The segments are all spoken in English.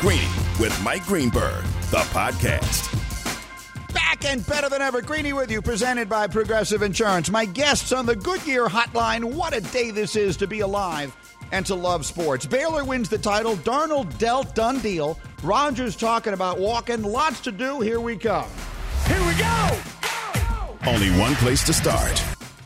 Greeny with Mike Greenberg, the podcast. Back and better than ever. Greeny with you, presented by Progressive Insurance. My guests on the Goodyear Hotline. What a day this is to be alive and to love sports. Baylor wins the title. Darnold dealt, done deal. Rodgers talking about walking. Lots to do. Here we come. Here we go! Only one place to start.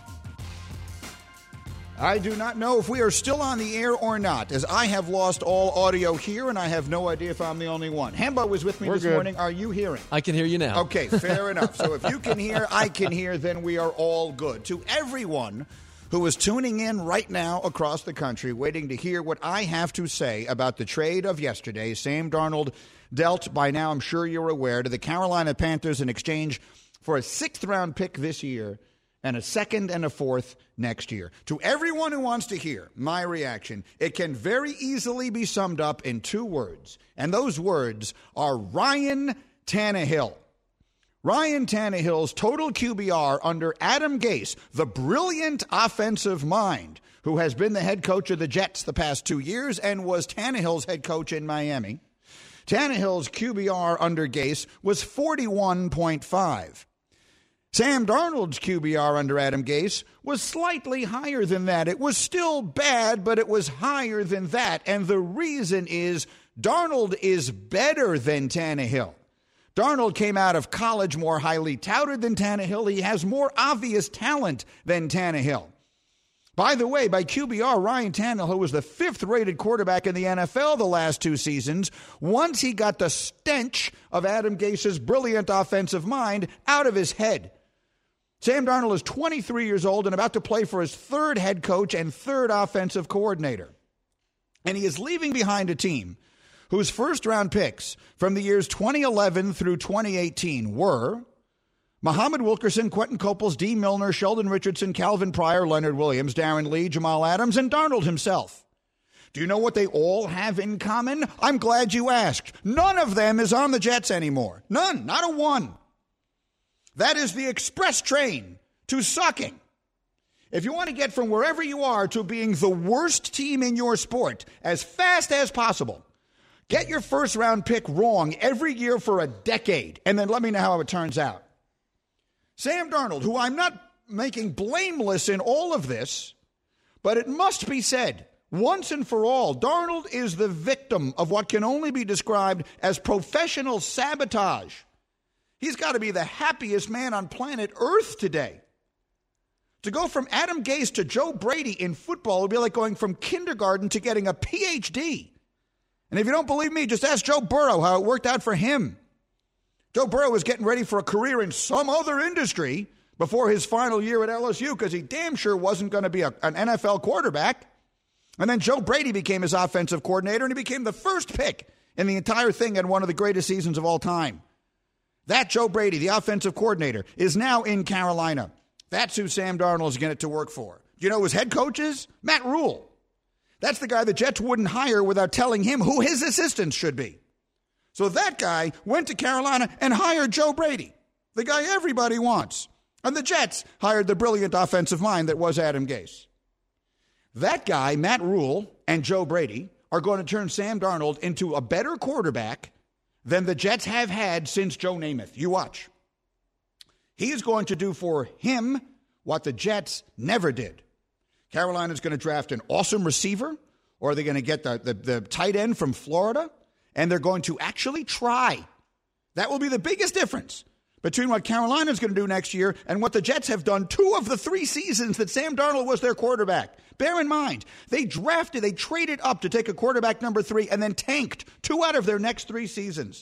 I do not know if we are still on the air or not, as I have lost all audio here, and I have no idea if I'm the only one. Hembo was with me this morning. Are you hearing? I can hear you now. Okay, fair enough. So if you can hear, I can hear, then we are all good. To everyone who is tuning in right now across the country, waiting to hear what I have to say about the trade of yesterday, Sam Darnold dealt, by now I'm sure you're aware, to the Carolina Panthers in exchange for a 6th-round pick this year and a 2nd and a 4th next year. To everyone who wants to hear my reaction, it can very easily be summed up in 2 words, and those words are Ryan Tannehill. Ryan Tannehill's total QBR under Adam Gase, the brilliant offensive mind who has been the head coach of the Jets the past 2 years and was Tannehill's head coach in Miami. Tannehill's QBR under Gase was 41.5. Sam Darnold's QBR under Adam Gase was slightly higher than that. It was still bad, but it was higher than that. And the reason is Darnold is better than Tannehill. Darnold came out of college more highly touted than Tannehill. He has more obvious talent than Tannehill. By the way, by QBR, Ryan Tannehill was the 5th-rated quarterback in the NFL the last 2 seasons once he got the stench of Adam Gase's brilliant offensive mind out of his head. Sam Darnold is 23 years old and about to play for his 3rd head coach and 3rd offensive coordinator. And he is leaving behind a team whose first-round picks from the years 2011 through 2018 were Muhammad Wilkerson, Quentin Copels, D. Milner, Sheldon Richardson, Calvin Pryor, Leonard Williams, Darren Lee, Jamal Adams, and Darnold himself. Do you know what they all have in common? I'm glad you asked. None of them is on the Jets anymore. None, not a one. That is the express train to sucking. If you want to get from wherever you are to being the worst team in your sport as fast as possible, get your first-round pick wrong every year for a decade, and then let me know how it turns out. Sam Darnold, who I'm not making blameless in all of this, but it must be said, once and for all, Darnold is the victim of what can only be described as professional sabotage. He's got to be the happiest man on planet Earth today. To go from Adam Gase to Joe Brady in football would be like going from kindergarten to getting a PhD. And if you don't believe me, just ask Joe Burrow how it worked out for him. Joe Burrow was getting ready for a career in some other industry before his final year at LSU because he damn sure wasn't going to be an NFL quarterback. And then Joe Brady became his offensive coordinator, and he became the first pick in the entire thing and one of the greatest seasons of all time. That Joe Brady, the offensive coordinator, is now in Carolina. That's who Sam Darnold is going to work for. You know who his head coach is? Matt Rule. That's the guy the Jets wouldn't hire without telling him who his assistants should be. So that guy went to Carolina and hired Joe Brady, the guy everybody wants. And the Jets hired the brilliant offensive mind that was Adam Gase. That guy, Matt Rule, and Joe Brady are going to turn Sam Darnold into a better quarterback than the Jets have had since Joe Namath. You watch. He is going to do for him what the Jets never did. Carolina's going to draft an awesome receiver, or are they going to get the tight end from Florida? And they're going to actually try. That will be the biggest difference between what Carolina's going to do next year and what the Jets have done 2 of the 3 seasons that Sam Darnold was their quarterback. Bear in mind, they traded up to take a quarterback number 3 and then tanked 2 out of their next 3 seasons.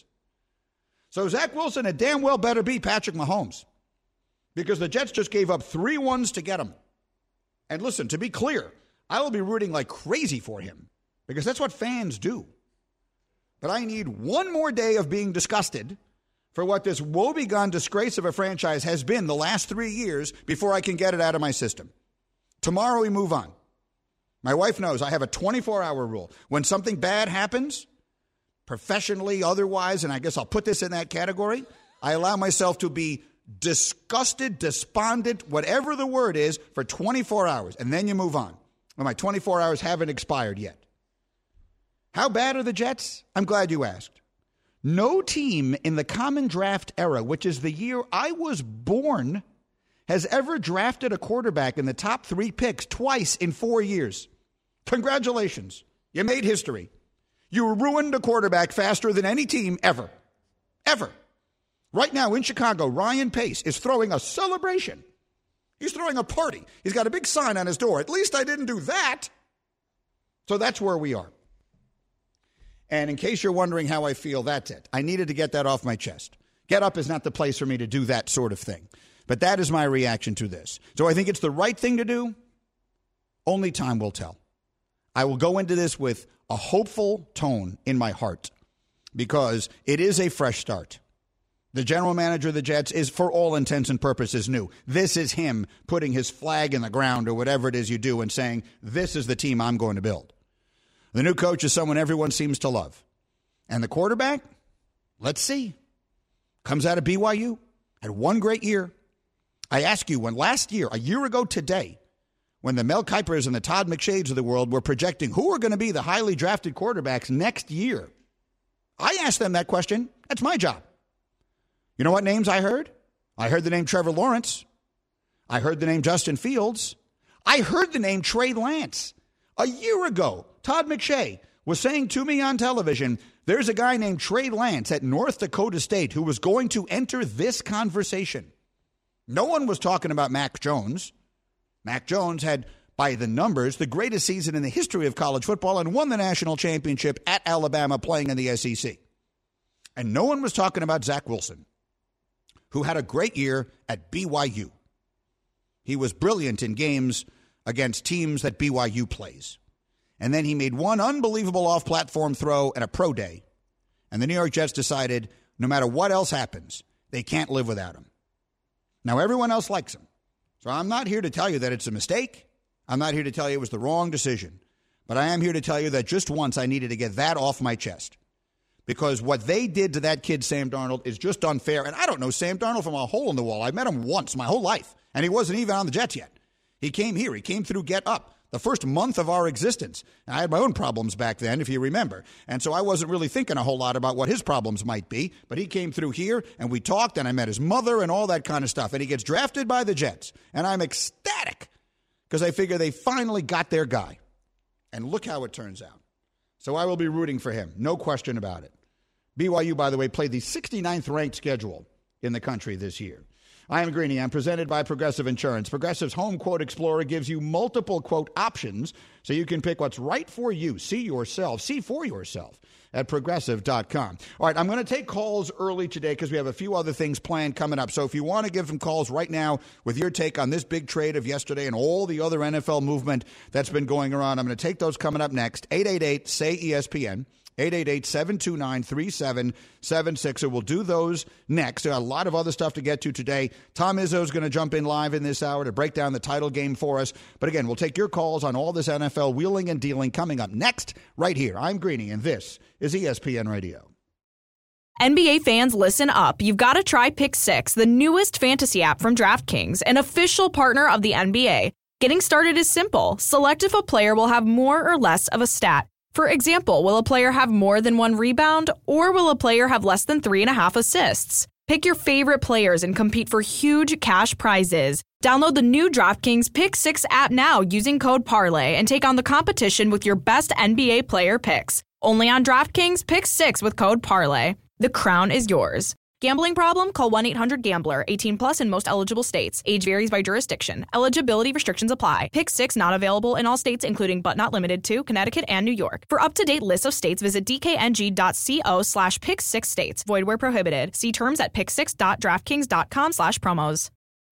So Zach Wilson had damn well better be Patrick Mahomes because the Jets just gave up 3 ones to get him. And listen, to be clear, I will be rooting like crazy for him because that's what fans do. But I need one more day of being disgusted for what this woebegone disgrace of a franchise has been the last 3 years before I can get it out of my system. Tomorrow we move on. My wife knows I have a 24-hour rule. When something bad happens, professionally, otherwise, and I guess I'll put this in that category, I allow myself to be disgusted, despondent, whatever the word is, for 24 hours, and then you move on. Well, my 24 hours haven't expired yet. How bad are the Jets? I'm glad you asked. No team in the common draft era, which is the year I was born, has ever drafted a quarterback in the top 3 picks twice in 4 years. Congratulations. You made history. You ruined a quarterback faster than any team ever. Ever. Right now in Chicago, Ryan Pace is throwing a celebration. He's throwing a party. He's got a big sign on his door. At least I didn't do that. So that's where we are. And in case you're wondering how I feel, that's it. I needed to get that off my chest. Get Up is not the place for me to do that sort of thing. But that is my reaction to this. So I think it's the right thing to do. Only time will tell. I will go into this with a hopeful tone in my heart because it is a fresh start. The general manager of the Jets is, for all intents and purposes, new. This is him putting his flag in the ground or whatever it is you do and saying, this is the team I'm going to build. The new coach is someone everyone seems to love. And the quarterback, let's see. Comes out of BYU, had one great year. I ask you, when last year, a year ago today, when the Mel Kipers and the Todd McShades of the world were projecting who are going to be the highly drafted quarterbacks next year, I asked them that question. That's my job. You know what names I heard? I heard the name Trevor Lawrence. I heard the name Justin Fields. I heard the name Trey Lance. A year ago, Todd McShay was saying to me on television, there's a guy named Trey Lance at North Dakota State who was going to enter this conversation. No one was talking about Mac Jones. Mac Jones had, by the numbers, the greatest season in the history of college football and won the national championship at Alabama playing in the SEC. And no one was talking about Zach Wilson, who had a great year at BYU. He was brilliant in games against teams that BYU plays. And then he made one unbelievable off-platform throw at a pro day. And the New York Jets decided, no matter what else happens, they can't live without him. Now, everyone else likes him. So I'm not here to tell you that it's a mistake. I'm not here to tell you it was the wrong decision. But I am here to tell you that just once I needed to get that off my chest. Because what they did to that kid, Sam Darnold, is just unfair. And I don't know Sam Darnold from a hole in the wall. I've met him once my whole life. And he wasn't even on the Jets yet. He came here. He came through Get Up, the first month of our existence. And I had my own problems back then, if you remember. And so I wasn't really thinking a whole lot about what his problems might be. But he came through here, and we talked, and I met his mother and all that kind of stuff. And he gets drafted by the Jets. And I'm ecstatic because I figure they finally got their guy. And look how it turns out. So I will be rooting for him. No question about it. BYU, by the way, played the 69th ranked schedule in the country this year. I am Greeny. I'm presented by Progressive Insurance. Progressive's Home Quote Explorer gives you multiple quote options so you can pick what's right for you. See for yourself at Progressive.com. All right, I'm going to take calls early today because we have a few other things planned coming up. So if you want to give some calls right now with your take on this big trade of yesterday and all the other NFL movement that's been going around, I'm going to take those coming up next. 888-SAY-ESPN. 888-729-3776. So we'll do those next. There are a lot of other stuff to get to today. Tom Izzo is going to jump in live in this hour to break down the title game for us. But again, we'll take your calls on all this NFL wheeling and dealing coming up next right here. I'm Greeny, and this is ESPN Radio. NBA fans, listen up. You've got to try Pick 6, the newest fantasy app from DraftKings, an official partner of the NBA. Getting started is simple. Select if a player will have more or less of a stat. For example, will a player have more than 1 rebound, or will a player have less than 3.5 assists? Pick your favorite players and compete for huge cash prizes. Download the new DraftKings Pick 6 app now using code PARLAY and take on the competition with your best NBA player picks. Only on DraftKings Pick 6 with code PARLAY. The crown is yours. Gambling problem? Call 1-800-GAMBLER. 18 plus in most eligible states. Age varies by jurisdiction. Eligibility restrictions apply. Pick 6 not available in all states, including but not limited to Connecticut and New York. For up-to-date lists of states, visit dkng.co/pick6states. Void where prohibited. See terms at pick6.draftkings.com/promos.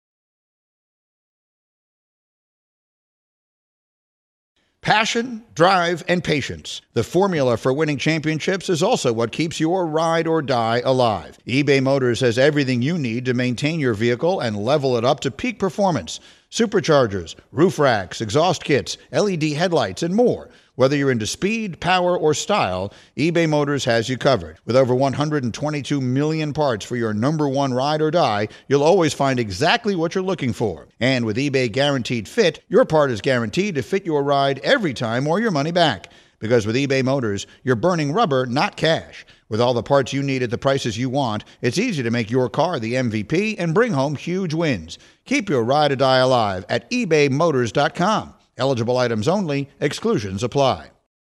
Passion, drive, and patience. The formula for winning championships is also what keeps your ride or die alive. eBay Motors has everything you need to maintain your vehicle and level it up to peak performance. Superchargers, roof racks, exhaust kits, LED headlights, and more. Whether you're into speed, power, or style, eBay Motors has you covered. With over 122 million parts for your number one ride or die, you'll always find exactly what you're looking for. And with eBay Guaranteed Fit, your part is guaranteed to fit your ride every time or your money back. Because with eBay Motors, you're burning rubber, not cash. With all the parts you need at the prices you want, it's easy to make your car the MVP and bring home huge wins. Keep your ride or die alive at ebaymotors.com. Eligible items only. Exclusions apply.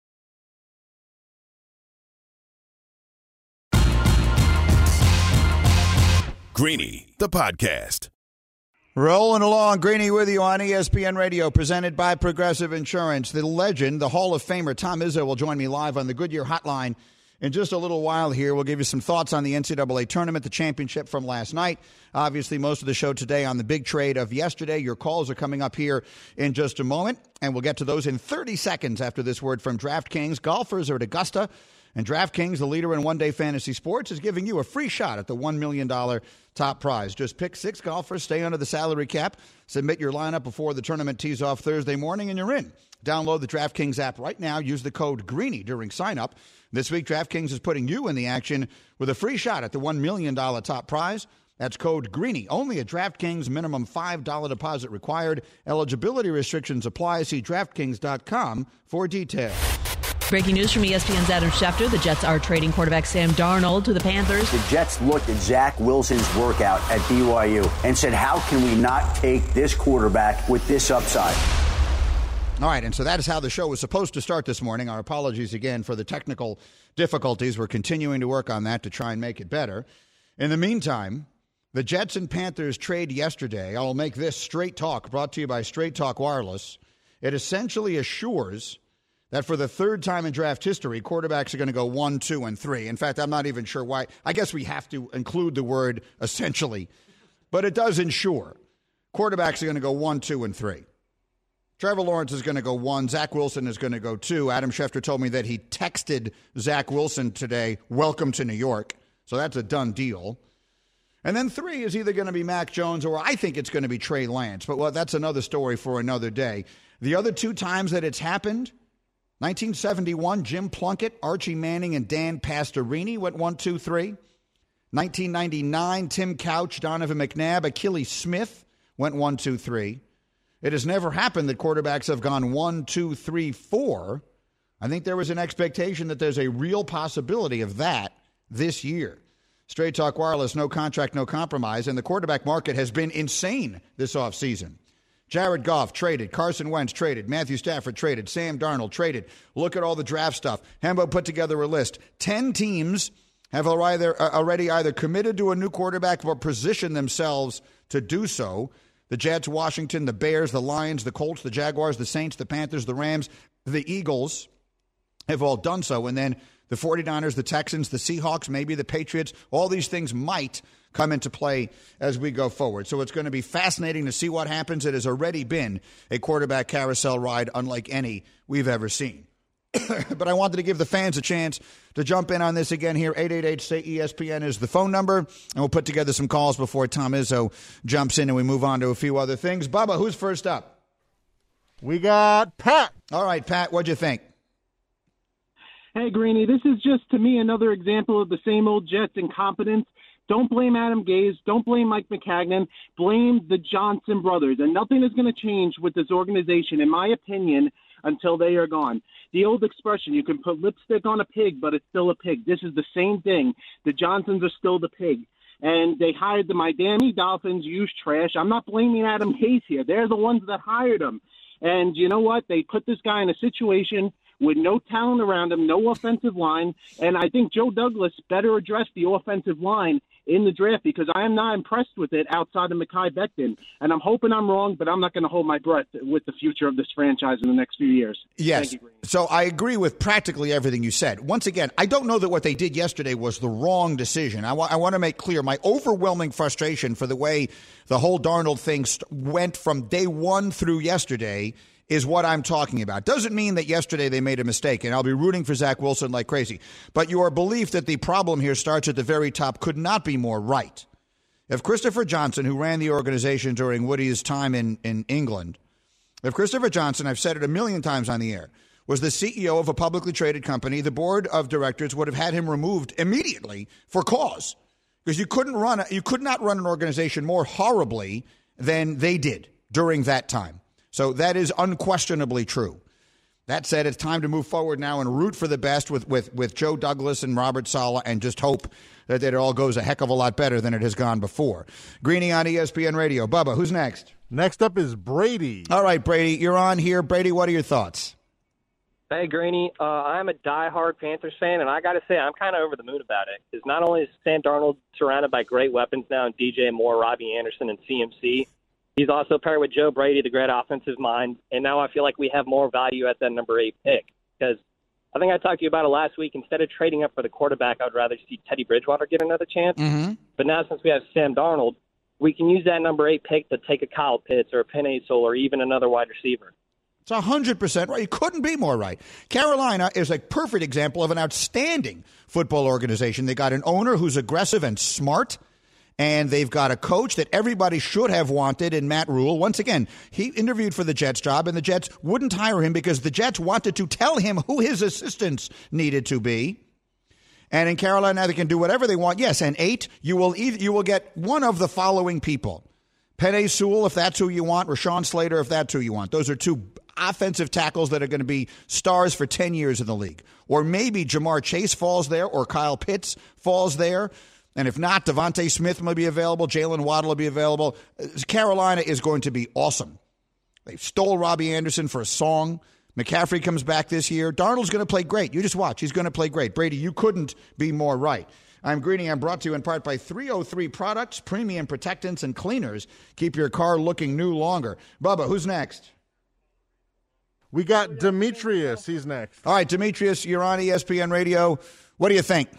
Greeny, the podcast. Rolling along, Greeny with you on ESPN Radio, presented by Progressive Insurance. The legend, the Hall of Famer, Tom Izzo will join me live on the Goodyear Hotline in just a little while here. We'll give you some thoughts on the NCAA tournament, the championship from last night. Obviously, most of the show today on the big trade of yesterday. Your calls are coming up here in just a moment, and we'll get to those in 30 seconds after this word from DraftKings. Golfers are at Augusta, and DraftKings, the leader in one-day fantasy sports, is giving you a free shot at the $1 million top prize. Just pick 6 golfers, stay under the salary cap, submit your lineup before the tournament tees off Thursday morning, and you're in. Download the DraftKings app right now. Use the code GREENY during sign-up. This week, DraftKings is putting you in the action with a free shot at the $1 million top prize. That's code GREENY. Only at DraftKings, minimum $5 deposit required. Eligibility restrictions apply. See DraftKings.com for details. Breaking news from ESPN's Adam Schefter. The Jets are trading quarterback Sam Darnold to the Panthers. The Jets looked at Zach Wilson's workout at BYU and said, how can we not take this quarterback with this upside? All right, and so that is how the show was supposed to start this morning. Our apologies again for the technical difficulties. We're continuing to work on that to try and make it better. In the meantime, the Jets and Panthers trade yesterday. I'll make this Straight Talk, brought to you by Straight Talk Wireless. It essentially assures that for the third time in draft history, quarterbacks are going to go 1, 2, and 3. In fact, I'm not even sure why. I guess we have to include the word essentially, but it does ensure quarterbacks are going to go 1, 2, and 3. Trevor Lawrence is going to go 1. Zach Wilson is going to go 2. Adam Schefter told me that he texted Zach Wilson today, welcome to New York. So that's a done deal. And then 3 is either going to be Mac Jones or I think it's going to be Trey Lance. But that's another story for another day. The other 2 times that it's happened, 1971, Jim Plunkett, Archie Manning, and Dan Pastorini went 1, 2, 3. 1999, Tim Couch, Donovan McNabb, Achilles Smith went 1, 2, 3. It has never happened that quarterbacks have gone 1, 2, 3, 4. I think there was an expectation that there's a real possibility of that this year. Straight Talk Wireless, no contract, no compromise, and the quarterback market has been insane this offseason. Jared Goff traded, Carson Wentz traded, Matthew Stafford traded, Sam Darnold traded. Look at all the draft stuff. Hembo put together a list. 10 teams have already either committed to a new quarterback or positioned themselves to do so. The Jets, Washington, the Bears, the Lions, the Colts, the Jaguars, the Saints, the Panthers, the Rams, the Eagles have all done so. And then the 49ers, the Texans, the Seahawks, maybe the Patriots, all these things might come into play as we go forward. So it's going to be fascinating to see what happens. It has already been a quarterback carousel ride unlike any we've ever seen. But I wanted to give the fans a chance to jump in on this again here. 888-SAY-ESPN is the phone number, and we'll put together some calls before Tom Izzo jumps in and we move on to a few other things. Bubba, who's first up? We got Pat. All right, Pat, what'd you think? Hey, Greeny, this is just, to me, another example of the same old Jets incompetence. Don't blame Adam Gase. Don't blame Mike McCagnon. Blame the Johnson brothers. And nothing is going to change with this organization, in my opinion, until they are gone. The old expression, you can put lipstick on a pig, but it's still a pig. This is the same thing. The Johnsons are still the pig. And they hired the Miami Dolphins, used trash. I'm not blaming Adam Gase here. They're the ones that hired him. And you know what? They put this guy in a situation with no talent around him, no offensive line. And I think Joe Douglas better address the offensive line in the draft because I am not impressed with it outside of Mekhi Becton. And I'm hoping I'm wrong, but I'm not going to hold my breath with the future of this franchise in the next few years. Yes. Thank you, so I agree with practically everything you said. Once again, I don't know that what they did yesterday was the wrong decision. I want to make clear my overwhelming frustration for the way the whole Darnold thing went from day one through yesterday is what I'm talking about. Doesn't mean that yesterday they made a mistake, and I'll be rooting for Zach Wilson like crazy. But your belief that the problem here starts at the very top could not be more right. If Christopher Johnson, who ran the organization during Woody's time in England, if Christopher Johnson, I've said it a million times on the air, was the CEO of a publicly traded company, the board of directors would have had him removed immediately for cause. Because you could not run an organization more horribly than they did during that time. So that is unquestionably true. That said, it's time to move forward now and root for the best with Joe Douglas and Robert Saleh and just hope that it all goes a heck of a lot better than it has gone before. Greeny on ESPN Radio. Bubba, who's next? Next up is Brady. All right, Brady, you're on here. Brady, what are your thoughts? Hey, Greeny. I'm a diehard Panthers fan, and I got to say I'm kind of over the moon about it. Because not only is Sam Darnold surrounded by great weapons now in DJ Moore, Robbie Anderson, and CMC, he's also paired with Joe Brady, the great offensive mind, and now I feel like we have more value at that number 8 pick. Because I think I talked to you about it last week. Instead of trading up for the quarterback, I would rather see Teddy Bridgewater get another chance. Mm-hmm. But now since we have Sam Darnold, we can use that number 8 pick to take a Kyle Pitts or a Penei Sewell or even another wide receiver. It's 100% right. You couldn't be more right. Carolina is a perfect example of an outstanding football organization. They got an owner who's aggressive and smart, and they've got a coach that everybody should have wanted in Matt Rule. Once again, he interviewed for the Jets job, and the Jets wouldn't hire him because the Jets wanted to tell him who his assistants needed to be. And in Carolina, now they can do whatever they want. Yes, and 8, you will get one of the following people. Penei Sewell, if that's who you want. Rashawn Slater, if that's who you want. Those are 2 offensive tackles that are going to be stars for 10 years in the league. Or maybe Jamar Chase falls there or Kyle Pitts falls there. And if not, Devontae Smith will be available. Jalen Waddle will be available. Carolina is going to be awesome. They stole Robbie Anderson for a song. McCaffrey comes back this year. Darnold's going to play great. You just watch. He's going to play great. Brady, you couldn't be more right. I'm Greeny. I'm brought to you in part by 303 Products, premium protectants and cleaners. Keep your car looking new longer. Bubba, who's next? We got Demetrius. He's next. All right, Demetrius, you're on ESPN Radio. What do you think?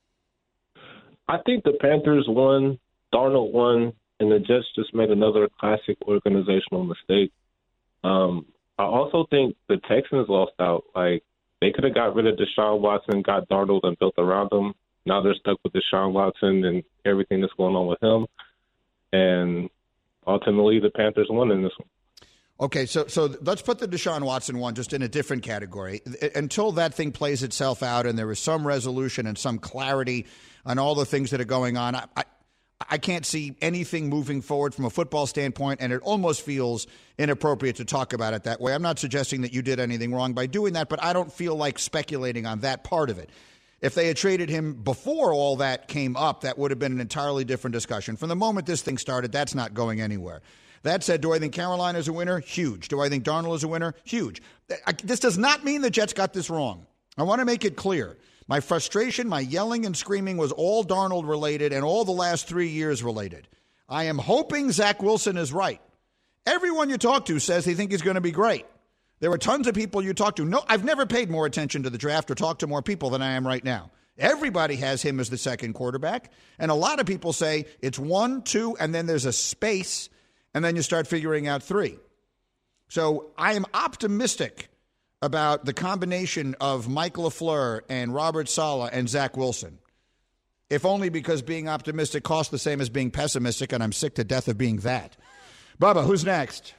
I think the Panthers won, Darnold won, and the Jets just made another classic organizational mistake. I also think the Texans lost out. Like, they could have got rid of Deshaun Watson, got Darnold, and built around him. Now they're stuck with Deshaun Watson and everything that's going on with him. And ultimately, the Panthers won in this one. Okay, so let's put the Deshaun Watson one just in a different category. Until that thing plays itself out and there is some resolution and some clarity on all the things that are going on, I can't see anything moving forward from a football standpoint, and it almost feels inappropriate to talk about it that way. I'm not suggesting that you did anything wrong by doing that, but I don't feel like speculating on that part of it. If they had traded him before all that came up, that would have been an entirely different discussion. From the moment this thing started, that's not going anywhere. That said, do I think Carolina is a winner? Huge. Do I think Darnold is a winner? Huge. This does not mean the Jets got this wrong. I want to make it clear. My frustration, my yelling and screaming was all Darnold related and all the last 3 years related. I am hoping Zach Wilson is right. Everyone you talk to says they think he's going to be great. There are tons of people you talk to. No, I've never paid more attention to the draft or talked to more people than I am right now. Everybody has him as the second quarterback. And a lot of people say it's 1, 2, and then there's a space, and then you start figuring out 3. So I am optimistic about the combination of Mike LaFleur and Robert Saleh and Zach Wilson, if only because being optimistic costs the same as being pessimistic, and I'm sick to death of being that. Bubba, who's next?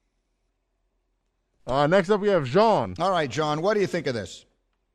Next up, we have John. All right, John, what do you think of this?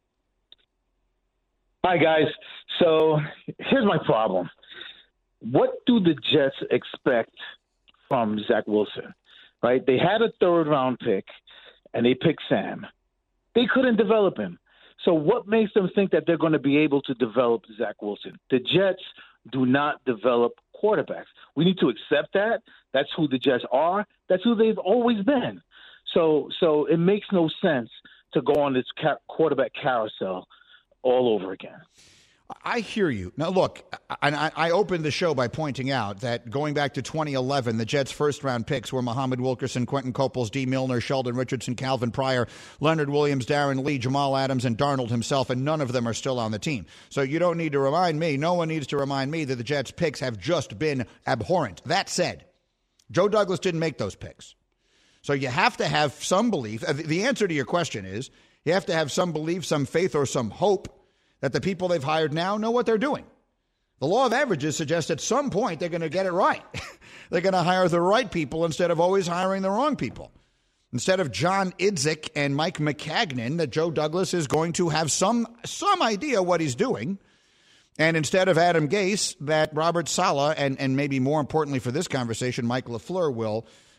Hi, guys. So here's my problem. What do the Jets expect from Zach Wilson, right? They had a third-round pick, and they picked Sam. They couldn't develop him. So what makes them think that they're going to be able to develop Zach Wilson? The Jets do not develop quarterbacks. We need to accept that. That's who the Jets are. That's who they've always been. So it makes no sense to go on this quarterback carousel all over again. I hear you. Now, look, I opened the show by pointing out that going back to 2011, the Jets' first-round picks were Muhammad Wilkerson, Quentin Coples, D. Milner, Sheldon Richardson, Calvin Pryor, Leonard Williams, Darren Lee, Jamal Adams, and Darnold himself, and none of them are still on the team. So you don't need to remind me, no one needs to remind me that the Jets' picks have just been abhorrent. That said, Joe Douglas didn't make those picks. So you have to have some belief. The answer to your question is you have to have some belief, some faith, or some hope that the people they've hired now know what they're doing. The law of averages suggests at some point they're going to get it right. They're going to hire the right people instead of always hiring the wrong people. Instead of John Idzik and Mike McCagnon, that Joe Douglas is going to have some idea what he's doing. And instead of Adam Gase, that Robert Saleh and maybe more importantly for this conversation, Mike LaFleur will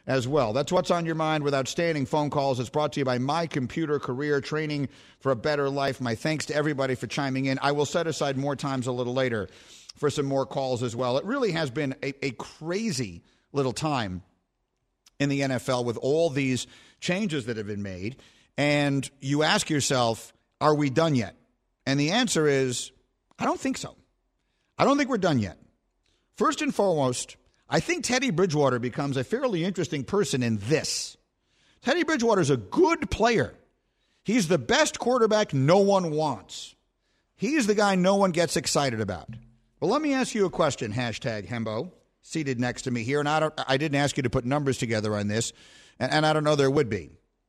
as well. That's What's on Your Mind with outstanding phone calls. It's brought to you by My Computer Career, training for a better life. My thanks to everybody for chiming in. I will set aside more times a little later for some more calls as well. It really has been a crazy little time in the NFL with all these changes that have been made. And you ask yourself, are we done yet? And the answer is, I don't think so. I don't think we're done yet. First and foremost, I think Teddy Bridgewater becomes a fairly interesting person in this. Teddy Bridgewater is a good player. He's the best quarterback no one wants. He's the guy no one gets excited about. But let me ask you a question, hashtag Hembo, seated next to me here. And I didn't ask you to put numbers together on this, and I don't know there would be.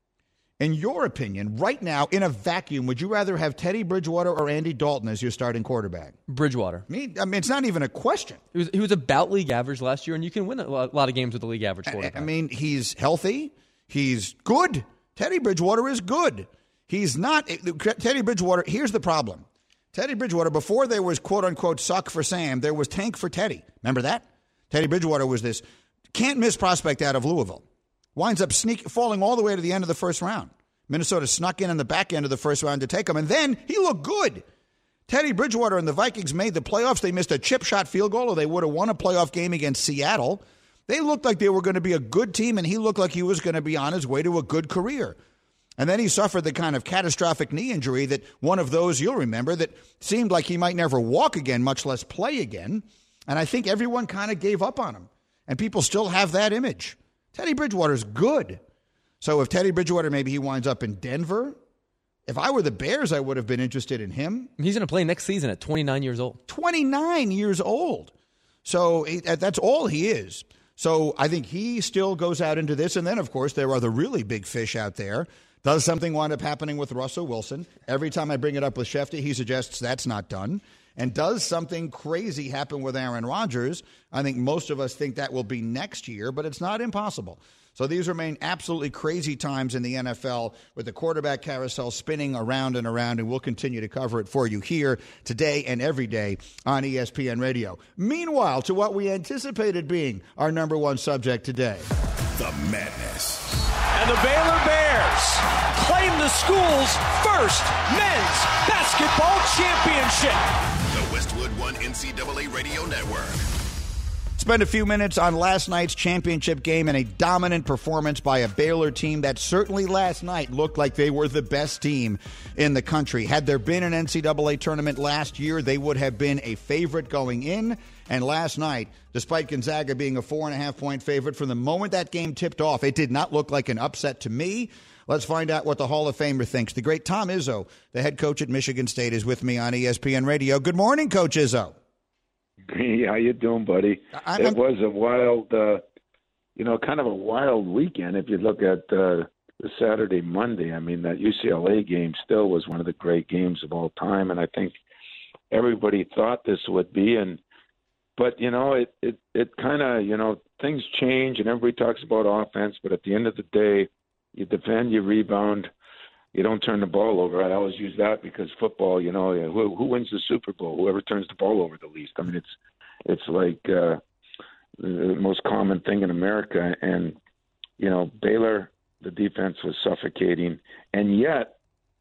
In your opinion, right now, in a vacuum, would you rather have Teddy Bridgewater or Andy Dalton as your starting quarterback? Bridgewater. I mean, it's not even a question. He was about league average last year, and you can win a lot of games with a league average quarterback. I mean, he's healthy. He's good. Teddy Bridgewater is good. He's not. Teddy Bridgewater, here's the problem. Teddy Bridgewater, before there was quote-unquote suck for Sam, there was tank for Teddy. Remember that? Teddy Bridgewater was this can't-miss prospect out of Louisville. Winds up falling all the way to the end of the first round. Minnesota snuck in the back end of the first round to take him, and then he looked good. Teddy Bridgewater and the Vikings made the playoffs. They missed a chip shot field goal, or they would have won a playoff game against Seattle. They looked like they were going to be a good team, and he looked like he was going to be on his way to a good career. And then he suffered the kind of catastrophic knee injury that one of those you'll remember that seemed like he might never walk again, much less play again. And I think everyone kind of gave up on him. And people still have that image. Teddy Bridgewater's good. So if Teddy Bridgewater, maybe he winds up in Denver. If I were the Bears, I would have been interested in him. He's going to play next season at 29 years old. 29 years old. So that's all he is. So I think he still goes out into this. And then, of course, there are the really big fish out there. Does something wind up happening with Russell Wilson? Every time I bring it up with Shefty, he suggests that's not done. And does something crazy happen with Aaron Rodgers? I think most of us think that will be next year, but it's not impossible. So these remain absolutely crazy times in the NFL with the quarterback carousel spinning around and around, and we'll continue to cover it for you here today and every day on ESPN Radio. Meanwhile, to what we anticipated being our number one subject today. The madness. And the Baylor Bears claim the school's first men's basketball championship. The Westwood One NCAA Radio Network. Spend a few minutes on last night's championship game and a dominant performance by a Baylor team that certainly last night looked like they were the best team in the country. Had there been an NCAA tournament last year, they would have been a favorite going in. And last night, despite Gonzaga being a 4.5-point favorite, from the moment that game tipped off, it did not look like an upset to me. Let's find out what the Hall of Famer thinks. The great Tom Izzo, the head coach at Michigan State, is with me on ESPN Radio. Good morning, Coach Izzo. Hey, how you doing, buddy? It was a wild, kind of a wild weekend. If you look at the Saturday, Monday, I mean, that UCLA game still was one of the great games of all time, and I think everybody thought this would be. But it kind of, things change, and everybody talks about offense. But at the end of the day, you defend, you rebound. You don't turn the ball over. I always use that because football, who wins the Super Bowl? Whoever turns the ball over the least. I mean, it's like the most common thing in America. And, Baylor, the defense was suffocating. And yet,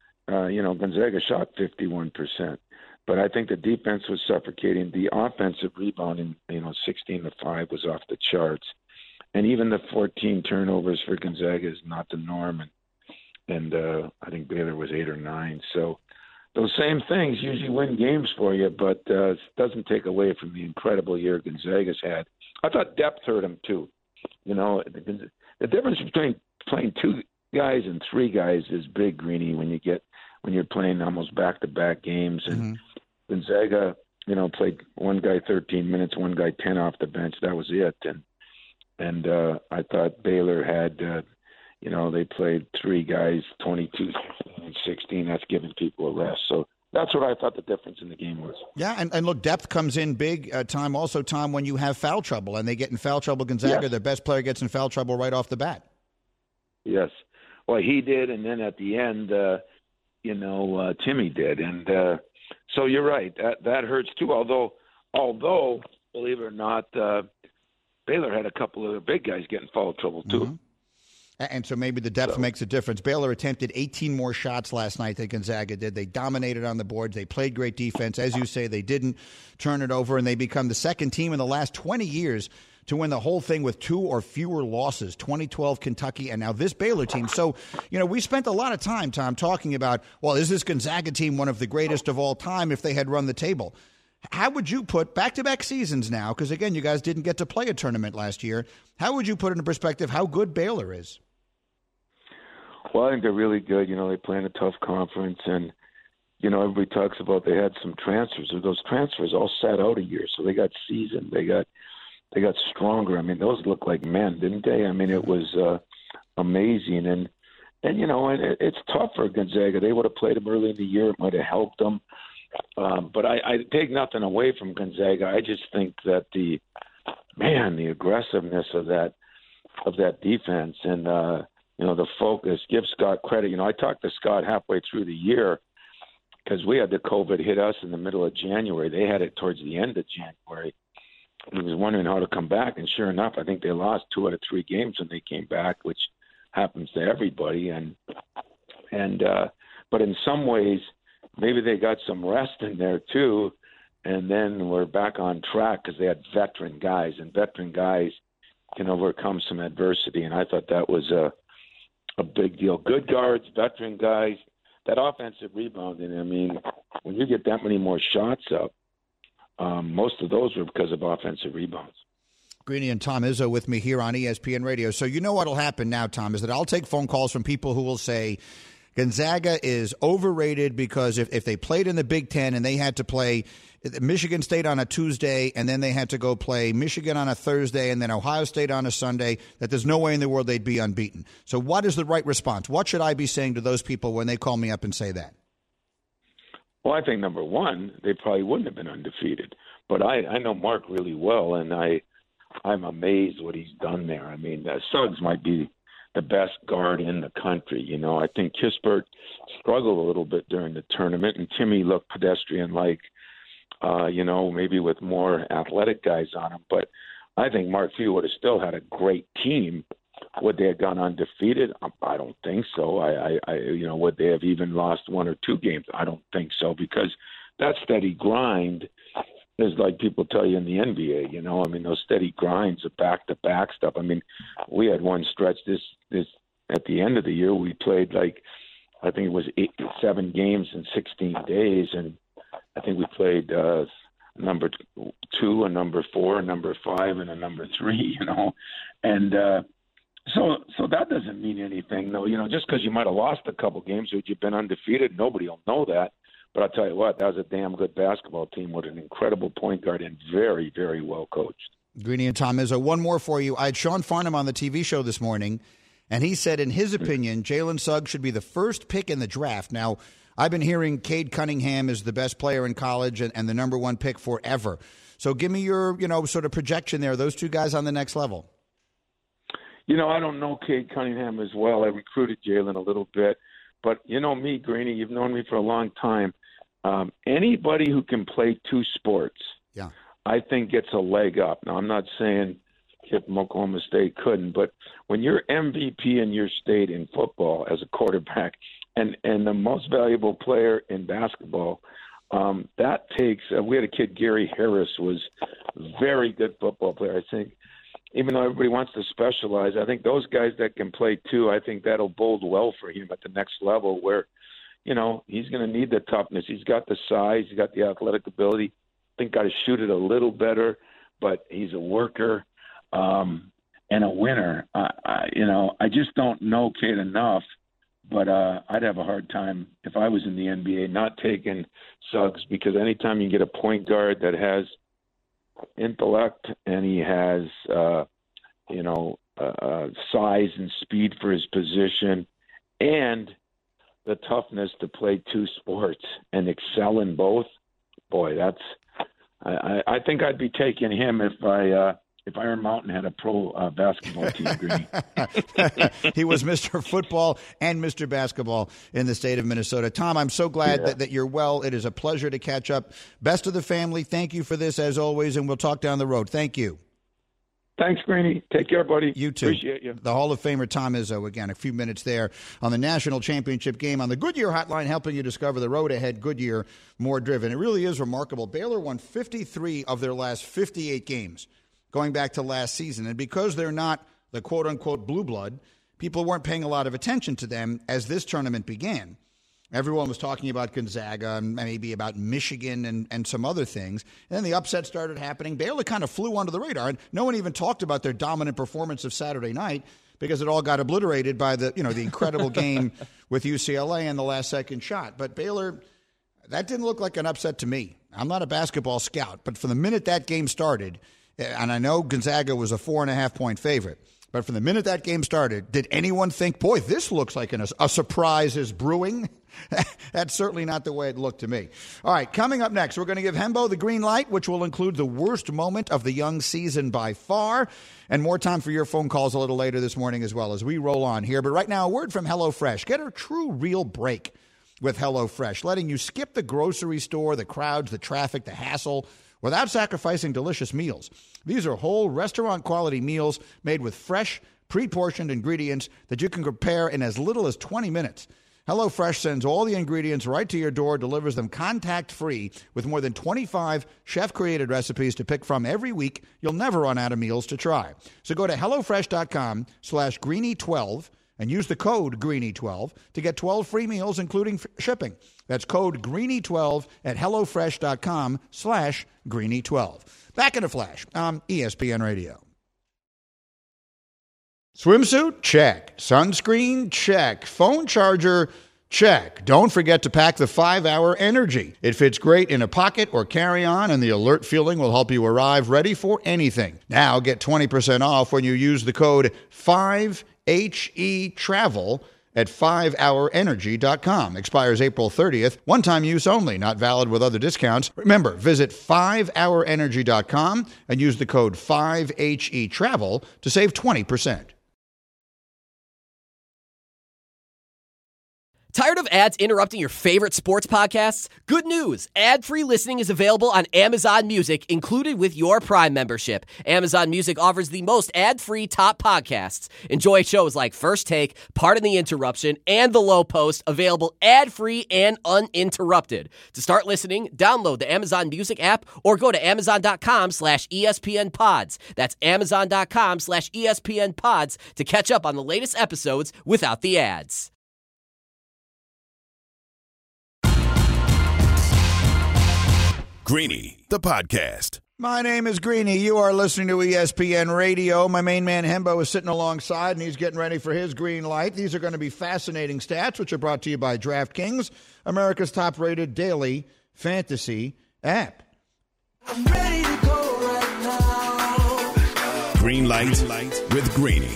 Gonzaga shot 51%. But I think the defense was suffocating. The offensive rebounding, 16-5 was off the charts. And even the 14 turnovers for Gonzaga is not the norm. And I think Baylor was 8 or 9. So those same things usually win games for you, but it doesn't take away from the incredible year Gonzaga's had. I thought depth hurt them too. The difference between playing 2 guys and 3 guys is big, Greeny, when you're playing almost back-to-back games. And Gonzaga, played one guy 13 minutes, one guy 10 off the bench. That was it. And I thought Baylor had they played 3 guys, 22, and 16. That's giving people a rest. So that's what I thought the difference in the game was. Yeah, and look, depth comes in big time also, Tom, when you have foul trouble. And they get in foul trouble. Gonzaga, their best player, gets in foul trouble right off the bat. Yes. Well, he did, and then at the end, Timmy did. And so you're right. That hurts too. Although, believe it or not, Baylor had a couple of the big guys get in foul trouble too. Mm-hmm. And so maybe the depth makes a difference. Baylor attempted 18 more shots last night than Gonzaga did. They dominated on the boards. They played great defense. As you say, they didn't turn it over, and they become the second team in the last 20 years to win the whole thing with 2 or fewer losses, 2012 Kentucky, and now this Baylor team. So, we spent a lot of time, Tom, talking about, well, is this Gonzaga team one of the greatest of all time if they had run the table? How would you put back-to-back seasons now, because, again, you guys didn't get to play a tournament last year, how would you put into perspective how good Baylor is? Well, I think they're really good. They play in a tough conference, and, everybody talks about they had some transfers. Those transfers all sat out a year, so they got seasoned. They got stronger. I mean, those look like men, didn't they? I mean, it was amazing. And it's tough for Gonzaga. They would have played them early in the year. It might have helped them. But I take nothing away from Gonzaga. I just think that the aggressiveness of that defense and, the focus, give Scott credit. I talked to Scott halfway through the year because we had the COVID hit us in the middle of January. They had it towards the end of January. He was wondering how to come back, and sure enough, I think they lost 2 out of 3 games when they came back, which happens to everybody. But in some ways, maybe they got some rest in there too, and then we're back on track because they had veteran guys, and veteran guys can overcome some adversity, and I thought that was a big deal. Good guards, veteran guys, that offensive rebounding. I mean, when you get that many more shots up, most of those were because of offensive rebounds. Greeny and Tom Izzo with me here on ESPN Radio. So what will happen now, Tom, is that I'll take phone calls from people who will say Gonzaga is overrated because if they played in the Big Ten and they had to play Michigan State on a Tuesday and then they had to go play Michigan on a Thursday and then Ohio State on a Sunday, that there's no way in the world they'd be unbeaten. So what is the right response? What should I be saying to those people when they call me up and say that? Well, I think, number one, they probably wouldn't have been undefeated. But I know Mark really well, and I'm amazed what he's done there. I mean, Suggs might be the best guard in the country. I think Kispert struggled a little bit during the tournament, and Timmy looked pedestrian-like, maybe with more athletic guys on him. But I think Mark Few would have still had a great team. Would they have gone undefeated? I don't think so. Would they have even lost 1 or 2 games? I don't think so, because that steady grind is like people tell you in the NBA. I mean, those steady grinds of back-to-back stuff. I mean, we had one stretch this at the end of the year. We played I think it was 7 games in 16 days, and I think we played number 2, a number 4, a number 5, and a number 3. And So that doesn't mean anything, though. Just because you might have lost a couple games or you've been undefeated, nobody will know that. But I'll tell you what, that was a damn good basketball team with an incredible point guard and very, very well coached. Greeny and Tom Izzo, one more for you. I had Sean Farnham on the TV show this morning, and he said, in his opinion, Jalen Suggs should be the first pick in the draft. Now, I've been hearing Cade Cunningham is the best player in college and the number 1 pick forever. So give me your, sort of projection there, those 2 guys on the next level. I don't know Cade Cunningham as well. I recruited Jalen a little bit. But me, Greeny, you've known me for a long time. Anybody who can play 2 sports, I think gets a leg up. Now, I'm not saying Kip from Oklahoma State couldn't, but when you're MVP in your state in football as a quarterback and the most valuable player in basketball, that takes we had a kid, Gary Harris, was a very good football player, I think. Even though everybody wants to specialize, I think those guys that can play 2, I think that'll bode well for him at the next level where, he's going to need the toughness. He's got the size. He's got the athletic ability. I think got to shoot it a little better, but he's a worker and a winner. I just don't know Cade enough, but I'd have a hard time if I was in the NBA not taking Suggs, because anytime you get a point guard that has intellect and he has size and speed for his position and the toughness to play 2 sports and excel in both, boy, I think I'd be taking him if Iron Mountain had a pro basketball team. He was Mr. Football and Mr. Basketball in the state of Minnesota. Tom, I'm so glad that you're well. It is a pleasure to catch up. Best of the family. Thank you for this, as always, and we'll talk down the road. Thank you. Thanks, Greeny. Take care, buddy. You too. Appreciate you. The Hall of Famer Tom Izzo, again, a few minutes there on the National Championship game on the Goodyear Hotline, helping you discover the road ahead. Goodyear, more driven. It really is remarkable. Baylor won 53 of their last 58 games going back to last season. And because they're not the quote-unquote blue blood, people weren't paying a lot of attention to them as this tournament began. Everyone was talking about Gonzaga and maybe about Michigan and some other things. And then the upset started happening. Baylor kind of flew under the radar. And no one even talked about their dominant performance of Saturday night because it all got obliterated by the incredible game with UCLA and the last-second shot. But Baylor, that didn't look like an upset to me. I'm not a basketball scout, but from the minute that game started, and I know Gonzaga was a 4.5-point favorite, but from the minute that game started, did anyone think, boy, this looks like a surprise is brewing? That's certainly not the way it looked to me. All right, coming up next, we're going to give Hembo the green light, which will include the worst moment of the young season by far, and more time for your phone calls a little later this morning as well as we roll on here. But right now, a word from HelloFresh. Get a true, real break with HelloFresh, letting you skip the grocery store, the crowds, the traffic, the hassle, without sacrificing delicious meals. These are whole restaurant-quality meals made with fresh, pre-portioned ingredients that you can prepare in as little as 20 minutes. HelloFresh sends all the ingredients right to your door, delivers them contact-free with more than 25 chef-created recipes to pick from every week. You'll never run out of meals to try. So go to HelloFresh.com/Greeny12 and use the code Greeny12 to get 12 free meals, including shipping. That's code Greeny12 at HelloFresh.com/Greeny12. Back in a flash on ESPN Radio. Swimsuit? Check. Sunscreen? Check. Phone charger? Check. Don't forget to pack the 5-Hour Energy. It fits great in a pocket or carry-on, and the alert feeling will help you arrive ready for anything. Now get 20% off when you use the code 5HETRAVEL at 5hourenergy.com. Expires April 30th. One-time use only. Not valid with other discounts. Remember, visit 5hourenergy.com and use the code 5HETRAVEL to save 20%. Tired of ads interrupting your favorite sports podcasts? Good news! Ad-free listening is available on Amazon Music, included with your Prime membership. Amazon Music offers the most ad-free top podcasts. Enjoy shows like First Take, Pardon the Interruption, and The Low Post, available ad-free and uninterrupted. To start listening, download the Amazon Music app or go to amazon.com/ESPNpods. That's amazon.com/ESPNpods to catch up on the latest episodes without the ads. Greeny, the podcast. My name is Greeny. You are listening to ESPN Radio. My main man, Hembo, is sitting alongside, and he's getting ready for his green light. These are going to be fascinating stats, which are brought to you by DraftKings, America's top-rated daily fantasy app. I'm ready to go right now. Green light with Greeny.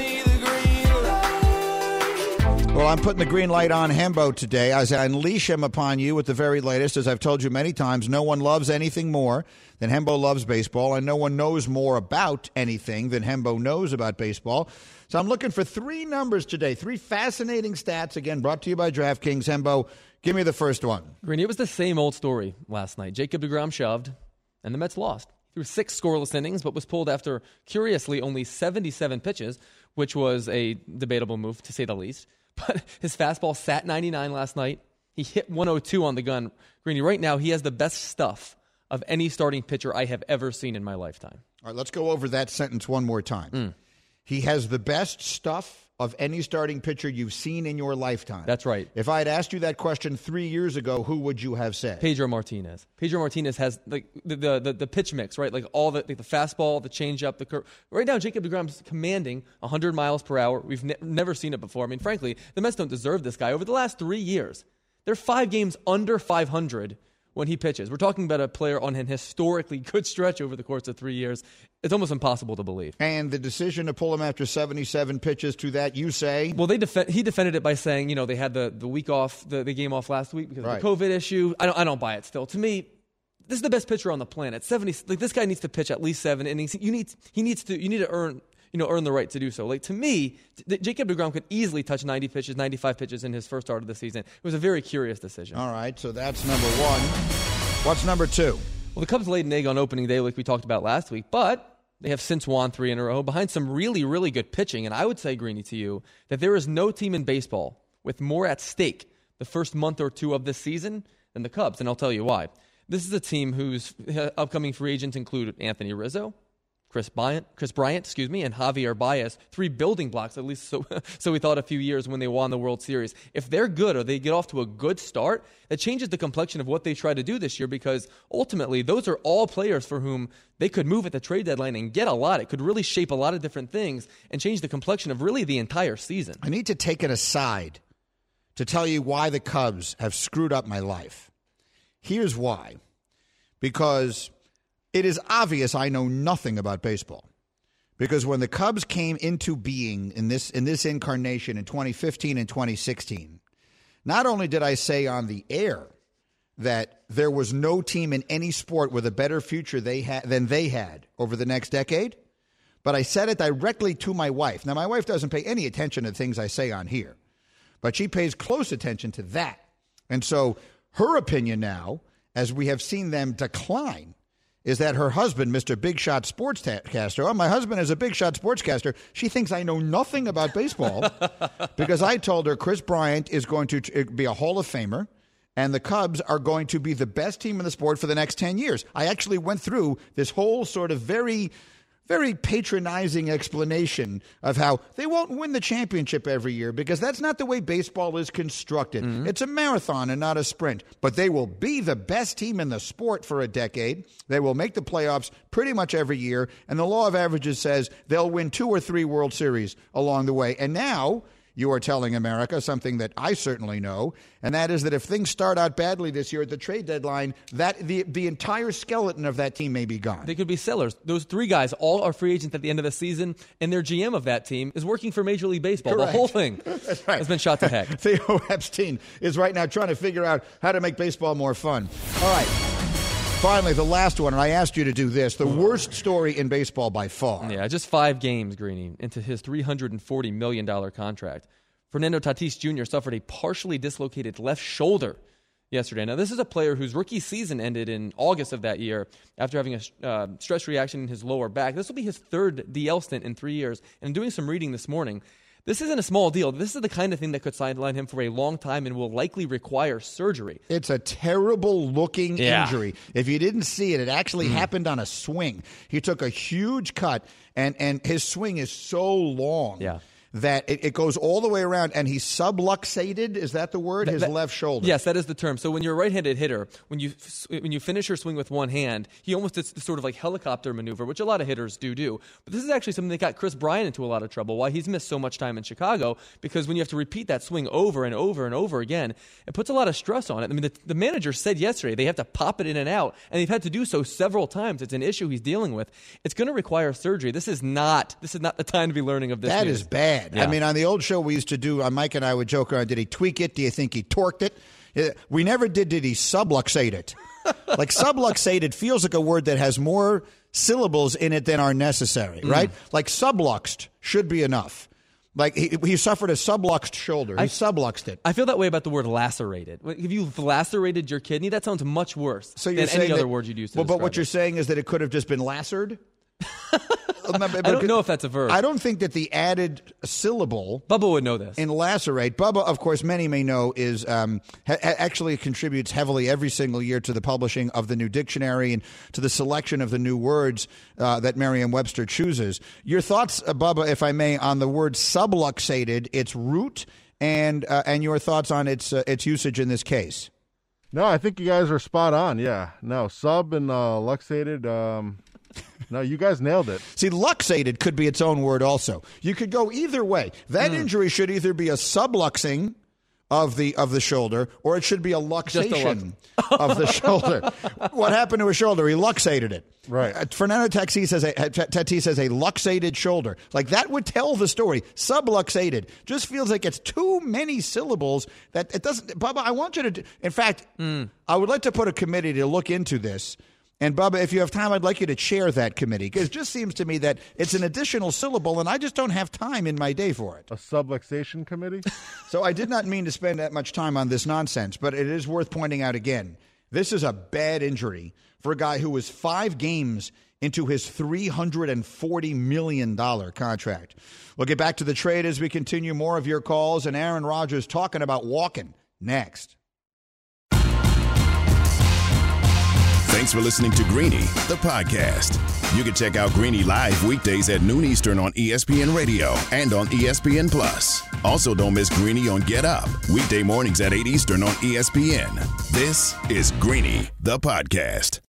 Well, I'm putting the green light on Hembo today as I unleash him upon you with the very latest. As I've told you many times, no one loves anything more than Hembo loves baseball, and no one knows more about anything than Hembo knows about baseball. So I'm looking for 3 numbers today, 3 fascinating stats, again, brought to you by DraftKings. Hembo, give me the first one. Greeny, it was the same old story last night. Jacob deGrom shoved, and the Mets lost. Threw 6 scoreless innings, but was pulled after, curiously, only 77 pitches, which was a debatable move, to say the least. But his fastball sat 99 last night. He hit 102 on the gun. Greeny, right now, he has the best stuff of any starting pitcher I have ever seen in my lifetime. All right, let's go over that sentence one more time. He has the best stuff of any starting pitcher you've seen in your lifetime. That's right. If I had asked you that question 3 years ago, who would you have said? Pedro Martinez. Pedro Martinez has like the pitch mix, right? Like all the fastball, the changeup, the curve. Right now, Jacob deGrom's commanding 100 miles per hour. We've never seen it before. I mean, frankly, the Mets don't deserve this guy. Over the last 3 years, they're 5 games under 500 when he pitches. We're talking about a player on an historically good stretch over the course of 3 years. It's almost impossible to believe. And the decision to pull him after 77 pitches to that, you say? Well, he defended it by saying, they had the week off, the game off last week because of the COVID issue. I don't buy it still. To me, this is the best pitcher on the planet. 70, like this guy needs to pitch at least 7 innings. You need to earn the right to do so. Like, to me, Jacob deGrom could easily touch 90 pitches, 95 pitches in his first start of the season. It was a very curious decision. All right, so that's number 1. What's number 2? Well, the Cubs laid an egg on opening day like we talked about last week, but They have since won 3 in a row behind some really, really good pitching. And I would say, Greeny, to you, that there is no team in baseball with more at stake the first month or two of this season than the Cubs. And I'll tell you why. This is a team whose upcoming free agents include Anthony Rizzo, Chris Bryant, and Javier Baez, 3 building blocks, at least so we thought a few years when they won the World Series. If they're good or they get off to a good start, that changes the complexion of what they try to do this year, because ultimately those are all players for whom they could move at the trade deadline and get a lot. It could really shape a lot of different things and change the complexion of really the entire season. I need to take it aside to tell you why the Cubs have screwed up my life. Here's why. Because it is obvious I know nothing about baseball. Because when the Cubs came into being in this incarnation in 2015 and 2016, not only did I say on the air that there was no team in any sport with a better future than they had over the next decade, but I said it directly to my wife. Now, my wife doesn't pay any attention to things I say on here, but she pays close attention to that. And so her opinion now, as we have seen them decline, is that her husband, Mr. Big Shot Sportscaster, my husband is a Big Shot Sportscaster. She thinks I know nothing about baseball because I told her Chris Bryant is going to be a Hall of Famer and the Cubs are going to be the best team in the sport for the next 10 years. I actually went through this whole sort of very, very patronizing explanation of how they won't win the championship every year because that's not the way baseball is constructed. Mm-hmm. It's a marathon and not a sprint. But they will be the best team in the sport for a decade. They will make the playoffs pretty much every year. And the law of averages says they'll win 2 or 3 World Series along the way. And now you are telling America something that I certainly know, and that is that if things start out badly this year at the trade deadline, that the entire skeleton of that team may be gone. They could be sellers. Those 3 guys all are free agents at the end of the season, and their GM of that team is working for Major League Baseball. Correct. The whole thing has been shot to heck. Theo Epstein is right now trying to figure out how to make baseball more fun. All right. Finally, the last one, and I asked you to do this, the worst story in baseball by far. Yeah, just 5 games, Greeny, into his $340 million contract. Fernando Tatis Jr. suffered a partially dislocated left shoulder yesterday. Now, this is a player whose rookie season ended in August of that year after having a stress reaction in his lower back. This will be his 3rd DL stint in 3 years. And doing some reading this morning, this isn't a small deal. This is the kind of thing that could sideline him for a long time and will likely require surgery. It's a terrible-looking injury. If you didn't see it, it actually happened on a swing. He took a huge cut, and his swing is so long that it goes all the way around, and he's subluxated. Is that the word? His left shoulder. Yes, that is the term. So when you're a right-handed hitter, when you finish your swing with one hand, he almost does this sort of like helicopter maneuver, which a lot of hitters do. But this is actually something that got Chris Bryant into a lot of trouble, why he's missed so much time in Chicago, because when you have to repeat that swing over and over and over again, it puts a lot of stress on it. I mean, the manager said yesterday they have to pop it in and out, and they've had to do so several times. It's an issue he's dealing with. It's going to require surgery. This is not the time to be learning of this That news. is bad. Yeah. I mean, on the old show we used to do, Mike and I would joke around, did he tweak it? Do you think he torqued it? We never did he subluxate it? Like subluxated feels like a word that has more syllables in it than are necessary, right? Like subluxed should be enough. Like he suffered a subluxed shoulder. He subluxed it. I feel that way about the word lacerated. If you've lacerated your kidney, that sounds much worse than any other word you'd use to but describe what it. you're saying is that it could have just been lacered? I don't know if that's a verb. I don't think that the added syllable... Bubba would know this. In lacerate. Bubba, of course, many may know, is actually contributes heavily every single year to the publishing of the new dictionary and to the selection of the new words that Merriam-Webster chooses. Your thoughts, Bubba, if I may, on the word subluxated, its root, and your thoughts on its usage in this case? No, I think you guys are spot on. Yeah. No, sub and luxated... No, you guys nailed it. See, luxated could be its own word also. You could go either way. That injury should either be a subluxing of the shoulder, or it should be a luxation of the shoulder. What happened to his shoulder? He luxated it. Right. Fernando Tatis has a luxated shoulder. Like, that would tell the story. Subluxated just feels like it's too many syllables that it doesn't. Bubba, I want you to. In fact, I would like to put a committee to look into this. And, Bubba, if you have time, I'd like you to chair that committee, because it just seems to me that it's an additional syllable, and I just don't have time in my day for it. A subluxation committee? So I did not mean to spend that much time on this nonsense, but it is worth pointing out again This is a bad injury for a guy who was 5 games into his $340 million contract. We'll get back to the trade as we continue. More of your calls and Aaron Rodgers talking about walking next. Thanks for listening to Greeny, the podcast. You can check out Greeny live weekdays at noon Eastern on ESPN Radio and on ESPN Plus. Also, don't miss Greeny on Get Up, weekday mornings at 8 Eastern on ESPN. This is Greeny, the podcast.